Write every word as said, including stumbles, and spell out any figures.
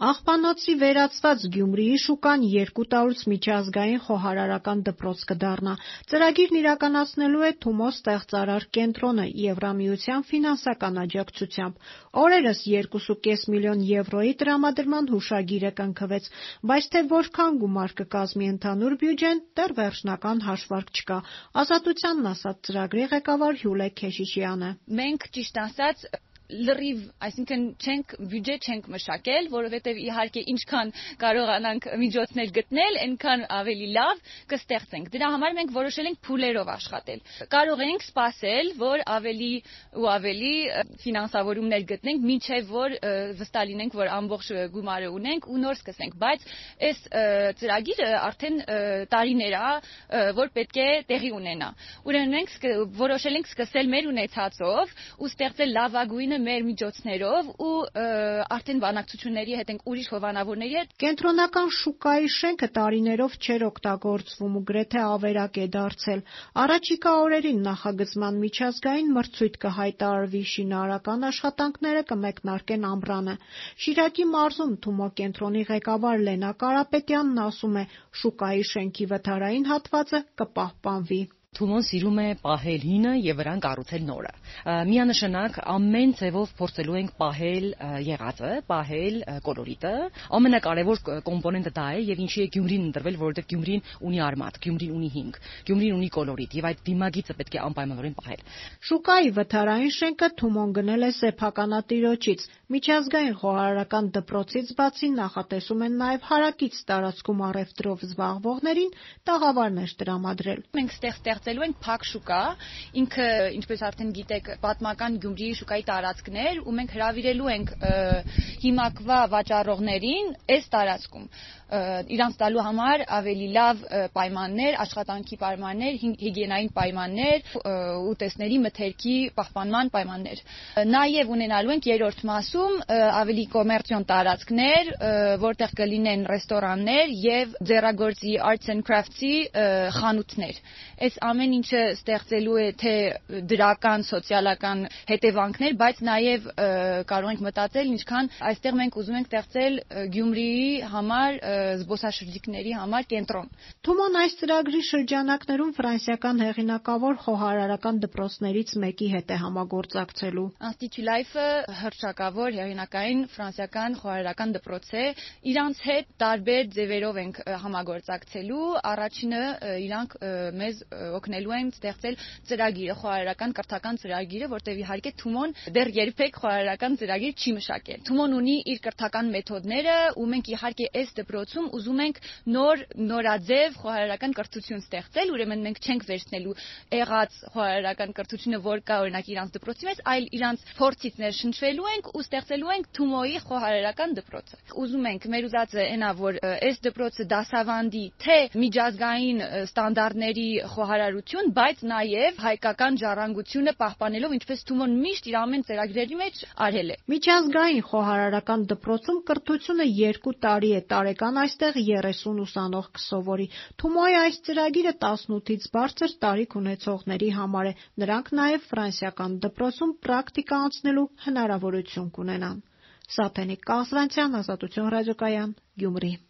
Աղբանոցի վերածված Գյումրիի շուկան երկու տարուց միջազգային խոհարարական դպրոց կդառնա։ Ծրագիրն իրականացնելու է Թումո ստեղծարար կենտրոնը Եվրամիության ֆինանսական աջակցությամբ։ Օրերս երկու կoma պինգ միլիոն եվրոյի տրամադրման հուշագիր է կնքվեց, բայց թե որքան գումար կկազմի ընդհանուր բյուջեն, դեռ վերջնական հաշվարկ չկա։ Ազատությանն ասաց ծրագրի ղեկավար Հյուլե Քեշիշյանը։ Մենք ճիշտ ասած լրիվ, այսինքն չենք բյուջե չենք մշակել, որովհետև իհարկե ինչքան կարողանանք միջոցներ գտնել, այնքան ավելի լավ կստեղծենք։ Դրա համար մենք որոշել ենք փուլերով աշխատել։ Կարող ենք սպասել, որ ավելի ու ավելի ֆինանսավորումներ գտնենք, մինչև որ վստահ լինենք, որ ամբողջ գումարը ունենք ու նոր սկսենք, բայց այս ծրագիրը արդեն տարիներ է, որ պետք է տեղի ունենա։ Ուրեմն մենք որոշել ենք սկսել մեր ունեցածով ու ստեղծել լավագույնը մեր միջոցներով ու արդեն բանակցությունների հետ ենք ուրիշ հովանավորների հետ։ Կենտրոնական շուկայի շենքը տարիներով չէր օգտագործվում ու գրեթե ավերակ է դարձել։ Առաջիկա օրերին նախագծման միջազգային մրցույթ կհայտարարվի, շինարարական աշխատանքները կմեկնարկեն ամռանը։ Շիրակի մարզում Թումո կենտրոնի ղեկավար Լենա Կարապետյանն ասում է՝ շուկայի շենքի վթարային հատվածը կպահպանվի։ Թումոն սիրում է պահել հինը եւ վրան կառուցել նորը։ Միանշանակ ամեն ձևով փորձելու ենք պահել եղածը, պահել կոլորիտը։ Ամենակարևոր կոմպոնենտը դա է եւ ինչի է Գյումրին ընտրվել, որովհետեւ Գյումրին ունի արմատ, Գյումրին ունի հիմք, Գյումրին ունի կոլորիտ եւ այդ դիմագիծը պետք է անպայմանորեն պահել։ Շուկայի վթարային շենքը Թումոն գնել է սեփականատիրոջից։ Միջազգային խոհարարական դպրոցից բացի նախատեսում են նաեւ հարակից տարածքում առևտրով զբաղվողներին տաղավարներ տրամադրել։ Մենք ստեղծելու ենք փակ շուկա, ինքը, ինչպես արդեն գիտեք, պատմական Գյումրիի շուկայի տարածքներ, ու մենք հրավիրելու ենք հիմակվա վաճառողներին այս տարածքում իրանց տալու համար ավելի լավ պայմաններ, աշխատանքի պայմաններ, հիգիենային պայմաններ, ուտեստների մթերքի պահպանման պայմաններ։ Նաև ունենալու ենք երրորդ մասում ավելի կոմերցիոն տարածքներ, որտեղ կլինեն ռեստորաններ եւ ձեռագործի arts and crafts-ի խանութներ։ Այս ամեն ինչը ստեղծելու է թե դրական, սոցիալական հետևանքներ, բայց նաև կարող ենք մտածել ինչքան այստեղ մենք ուզում ենք ստեղծել Գյումրիի համար զբոսաշրջիկների համար կենտրոն։ Թումոն այս ծրագրի շրջանակներում ֆրանսիական հեղինակավոր խոհարարական դպրոցներից մեկի հետ է համագործակցելու։ Institut Life-ը հռչակավոր հեղինակային ֆրանսիական խոհարարական դպրոց է։ Իրանց հետ տարբեր ձևերով ենք համագործակցելու։ Առաջինը իրանք մեզ օգնելու են ստեղծել ծրագիրը, խոհարարական կրթական ծրագիրը, որտեղ իհարկե Թումոն դեռ երբեք խոհարարական ծրագիր չի մշակել։ Թումոն ունի իր կրթական մեթոդները ու մենք իհարկե այս դպրոցում ուզում ենք նոր նորաձև խոհարարական կրթություն ստեղծել, ուրեմն մենք չենք վերցնելու եղած խոհարարական կրթությունը, որ կա օրինակ իրանց դպրոցի մեջ, այլ իրանց փորձից ներշնչվելու ենք ու ստեղծելու ենք Թումոյի խոհարարական դպրոցը։ Ուզում ենք, մեր ուզածը այնա, որ այս դպրոցը դասավանդի թե միջազգային ստանդարտների խոհարարություն, բայց նաև հայկական ժառանգությունը պահպանելով, ինչպես Թումոն միշտ իր ամեն ծրագրերի մեջ արել է։ Միջազգային խոհարարական դպրոցում կրթությունը երկու տարի է տարեկան այստեղ երեսուն ուսանող կսովորի։ Թումոյի այս ծրագիրը տասնութից բարձր տարիք ունեցողների համար է։ Նրանք նաև ֆրանսիական դպրոցում պրակտիկա անցնելու հնարավորություն կունենան։ Սաթենիկ Կազվանցյան, Ազատություն ռադիոկայան, Գյումրի։